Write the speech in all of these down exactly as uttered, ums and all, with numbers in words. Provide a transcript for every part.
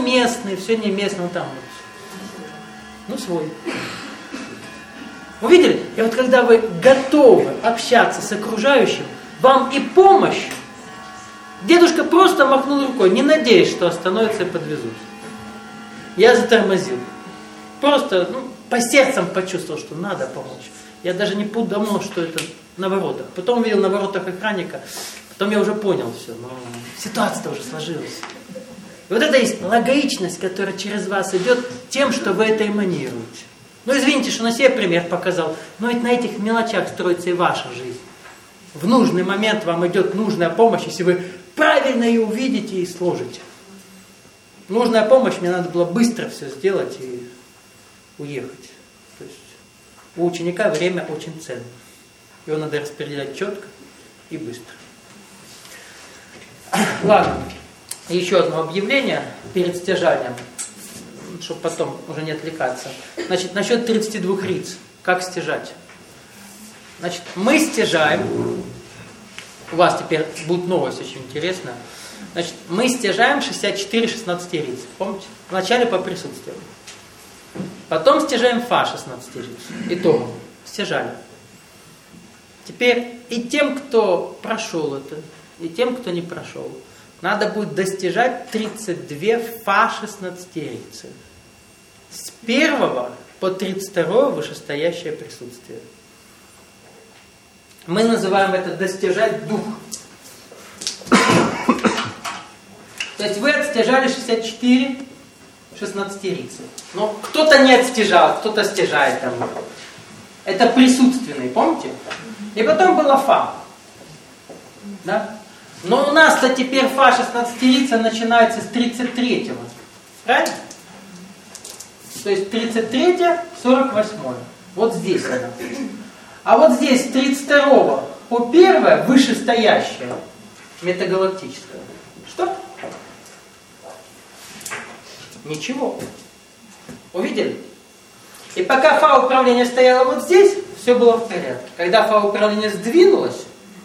местный, все не местный, он там. Ну, свой. Вы видели? И вот когда вы готовы общаться с окружающим, вам и помощь. Дедушка просто махнул рукой, не надеясь, что остановится и подвезут. Я затормозил. Просто ну, по сердцам почувствовал, что надо помочь. Я даже не подумал, что это на воротах. Потом увидел на воротах охранника. Потом я уже понял все. Но ситуация-то уже сложилась. И вот это есть логичность, которая через вас идет тем, что вы это эманируете. Ну извините, что на себе пример показал. Но ведь на этих мелочах строится и ваша жизнь. В нужный момент вам идет нужная помощь, если вы правильно ее увидите и сложите. Нужная помощь, мне надо было быстро все сделать и уехать. То есть у ученика время очень ценно. Его надо распределять четко и быстро. Ладно, еще одно объявление перед стяжанием, чтобы потом уже не отвлекаться. Значит, насчет тридцати двух риц. Как стяжать? Значит, мы стяжаем. У вас теперь будет новость очень интересная. Значит, мы стяжаем шестьдесят четыре шестнадцати риц. Помните? Вначале по присутствию. Потом стяжаем фа шестнадцати риц. Итого. Стяжали. Теперь и тем, кто прошел это, и тем, кто не прошел, надо будет достижать тридцать две фа шестнадцати рицы. С первого по тридцать второе вышестоящее присутствие. Мы называем это достижать дух. То есть вы отстяжали шестьдесят четыре шестнадцати рицы. Но кто-то не отстяжал, кто-то стяжает там. Это присутственный, помните? И потом было фа. Да? Но у нас-то теперь фа шестнадцати рица начинается с тридцать третьего. Правильно? То есть тридцать третье, сорок восьмое. Вот здесь она. А вот здесь с тридцать второго по первое вышестоящее метагалактическое. Что? Ничего. Увидели? И пока фа управления стояла вот здесь, все было в порядке. Когда фа управления сдвинулось,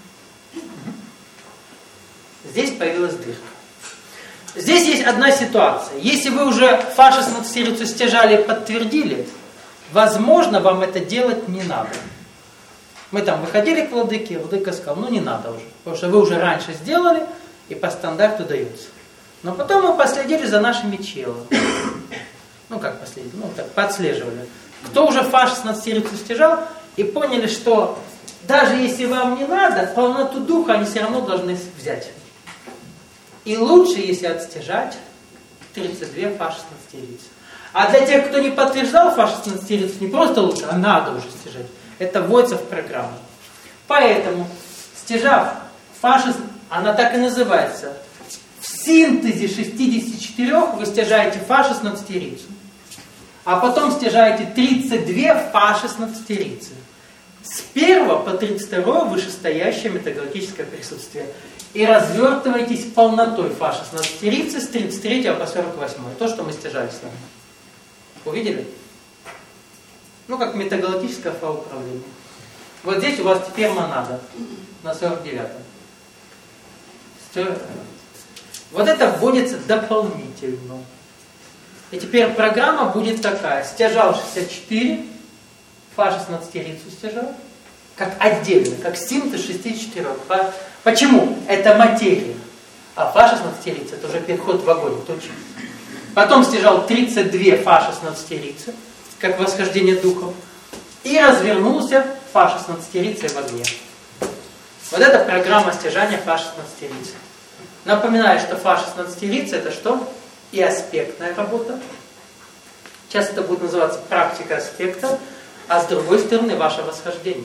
здесь появилась дырка. Здесь есть одна ситуация. Если вы уже фа шестнадцати рицу стяжали и подтвердили, возможно, вам это делать не надо. Мы там выходили к владыке, владыка сказал, ну не надо уже, потому что вы уже раньше сделали, и по стандарту дается. Но потом мы последили за нашими челами. Ну как последили, ну так, подслеживали. Кто уже фа шестнадцати рицу стяжал, и поняли, что даже если вам не надо, полноту духа они все равно должны взять. И лучше, если отстяжать тридцать две фа шестнадцати рицы. А для тех, кто не подтверждал фа шестнадцати рицу, не просто лучше, а надо уже стяжать. Это вводится в программу. Поэтому, стяжав фа шестнадцать, она так и называется. В синтезе шестидесяти четырёх вы стяжаете фа шестнадцати рицу. А потом стяжаете тридцать две фа шестнадцати рицы. С первого по тридцать второе вышестоящее метагалактическое присутствие. И развертываетесь полнотой фа шестнадцати рицы с тридцать третьего по сорок восьмое. То, что мы стяжали с вами. Увидели? Ну, как метагалактическое фа управление. Вот здесь у вас теперь монада на сорок девятом. Вот это вводится дополнительно. И теперь программа будет такая. Стяжал шестьдесят четыре, фа шестнадцати рицу стяжал, как отдельно, как синтез шестидесяти четырёх. Почему? Это материя. А фа шестнадцати рицы это уже переход в огонь, точно. Потом стяжал тридцать две фа шестнадцати рицы, как восхождение духов, и развернулся фа шестнадцати рицы в огне. Вот это программа стяжания фа шестнадцати рицы. Напоминаю, что фа шестнадцати рицы это что? И аспектная работа. Сейчас это будет называться практика аспекта, а с другой стороны ваше восхождение.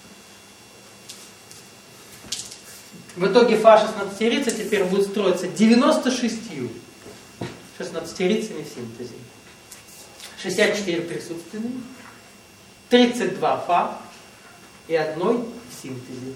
В итоге фа шестнадцати рицы теперь будет строиться девяносто шестью шестнадцатирицами в синтезе. шестьдесят четыре присутственные, тридцать два фа и одной в синтезе.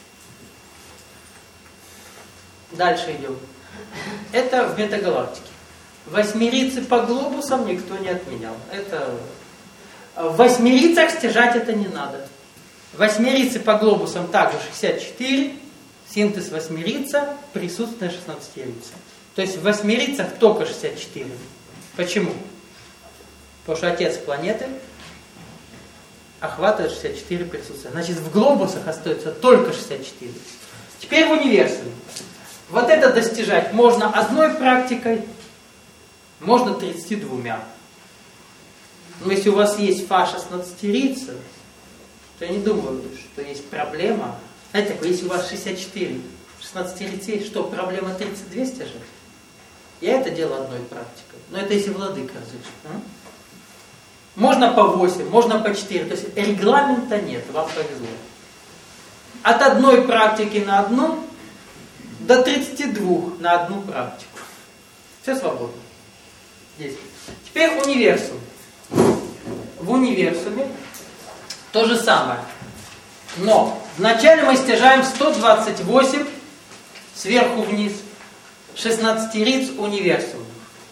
Дальше идем. Это в метагалактике. Восьмирицы по глобусам никто не отменял. Это... В восьмирицах стяжать это не надо. Восьмирицы по глобусам также шестьдесят четыре, синтез восьмирица, присутственная шестнадцатирица. То есть в восьмерицах только шестьдесят четыре. Почему? Потому что отец планеты охватывает шестьдесят четыре присутствия. Значит, в глобусах остается только шестьдесят четыре. Теперь в универсуме. Вот это достижать можно одной практикой, можно тридцатью двумя. Но если у вас есть фа шестнадцатерица, то я не думаю, что есть проблема. Знаете, если у вас шестьдесят четыре шестнадцатерицей, что, проблема тридцать две стяжать? Я это делаю одной практикой. Но это если владыка разрешит. А? Можно по восемь, можно по четыре. То есть регламента нет, вам повезло. От одной практики на одну до тридцати двух на одну практику. Все свободно. Здесь. Теперь универсум. В универсуме то же самое. Но вначале мы стяжаем сто двадцать восемь сверху вниз шестнадцатериц универсума.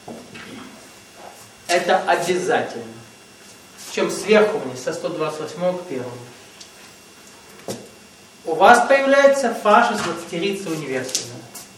Это обязательно. Причем сверху вниз, со сто двадцать восьмого к первому. У вас появляется фа шестнадцатерица универсума.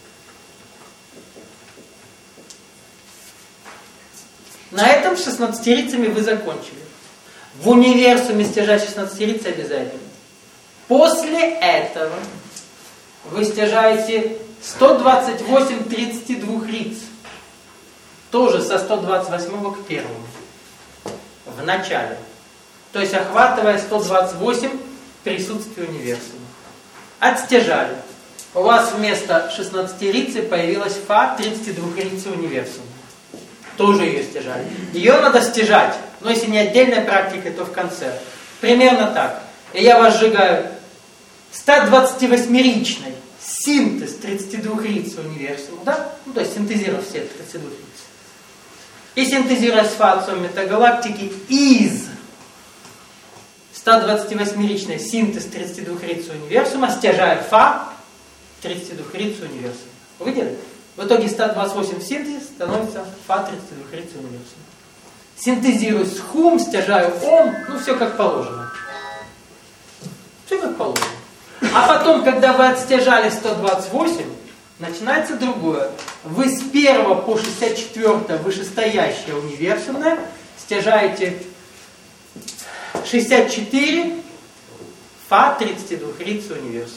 На этом с шестнадцатерицами вы закончили. В универсуме стяжать шестнадцатерицы обязательно. После этого вы стяжаете сто двадцать восемь тридцати двух риц. Тоже со сто двадцать восьмого к первому. В начале. То есть охватывая сто двадцать восемь присутствия универсума. Отстяжали. У вас вместо шестнадцатерицы появилась фа тридцати двух рицы универсума. Тоже ее стяжали. Ее надо стяжать. Но если не отдельной практикой, то в конце. Примерно так. И я вас сжигаю сто двадцативосьмеричной синтез тридцати двух риц универсума. Да? Ну, то есть синтезировав все тридцать двух риц. И синтезируя с фацией метагалактики из сто двадцативосьмеричной синтез тридцати двух риц универсума, стяжая фа тридцати двух риц универсума. Вы видели? В итоге сто двадцать восемь в синтез становится фа тридцати двух риц универсума. Синтезирую с хум, стяжаю ом, ну все как положено. Все как положено. А потом, когда вы отстяжали сто двадцать восемь, начинается другое. Вы с первого по шестьдесят четвёртое вышестоящее универсумное стяжаете шестьдесят четыре фа тридцати двух риц универсума.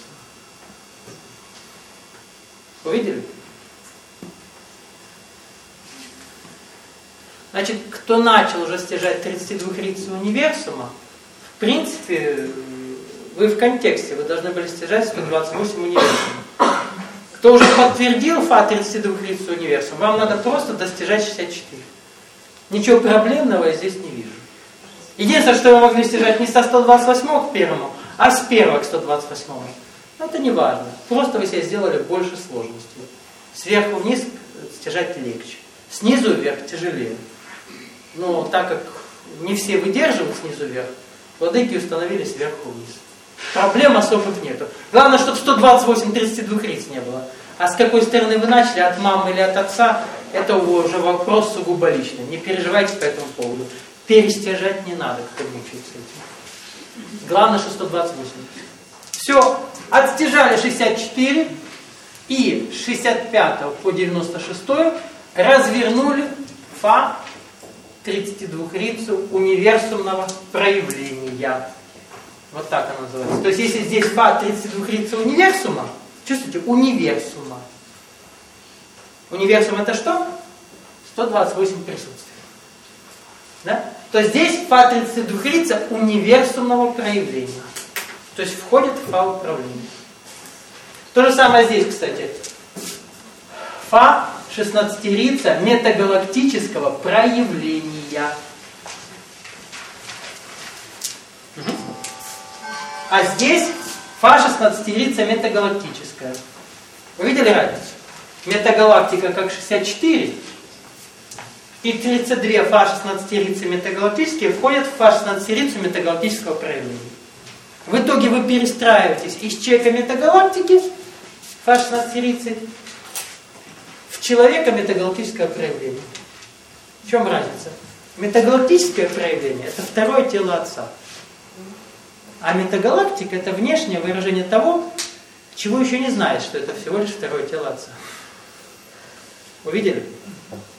Увидели? Значит, кто начал уже стяжать тридцать два риц универсума, в принципе, вы в контексте, вы должны были стяжать сто двадцать восемь универсума. Кто уже подтвердил фа тридцать два риц универсума, вам надо просто достижать шестьдесят четыре. Ничего проблемного я здесь не вижу. Единственное, что вы могли стяжать не со сто двадцать восьмого к первому, а с первого к сто двадцать восьмому. Но это не важно. Просто вы себе сделали больше сложностей. Сверху вниз стяжать легче. Снизу вверх тяжелее. Но так как не все выдерживают снизу вверх, владыки установили сверху вниз. Проблем особых нету. Главное, чтобы сто двадцать восемь тридцати двух риц не было. А с какой стороны вы начали, от мамы или от отца, это уже вопрос сугубо личный. Не переживайте по этому поводу. Перестяжать не надо, кто мучается этим. Главное, что сто двадцать восемь. Все, отстяжали шестьдесят четыре и с шестьдесят пятого по девяносто шестой развернули фа тридцати двух рицу универсумного проявления. Вот так оно называется. То есть, если здесь фа тридцати двух рицу универсума, чувствуете, универсума. Универсум это что? сто двадцать восемь присутствий. Да? То здесь фа тридцати двух рица универсумного проявления. То есть входит в фа управления. То же самое здесь, кстати. Фа шестнадцатерица метагалактического проявления. Угу. А здесь фа шестнадцатерица метагалактическая. Вы видели разницу? Метагалактика как шестьдесят четыре и тридцать два фа шестнадцатерицы метагалактические входят в фа шестнадцатерицу метагалактического проявления. В итоге вы перестраиваетесь из человека метагалактики, фа шестнадцатерицы, в человека метагалактическое проявление. В чем разница? Метагалактическое проявление – это второе тело Отца. А метагалактика – это внешнее выражение того, чего еще не знаешь, что это всего лишь второе тело Отца. Увидели?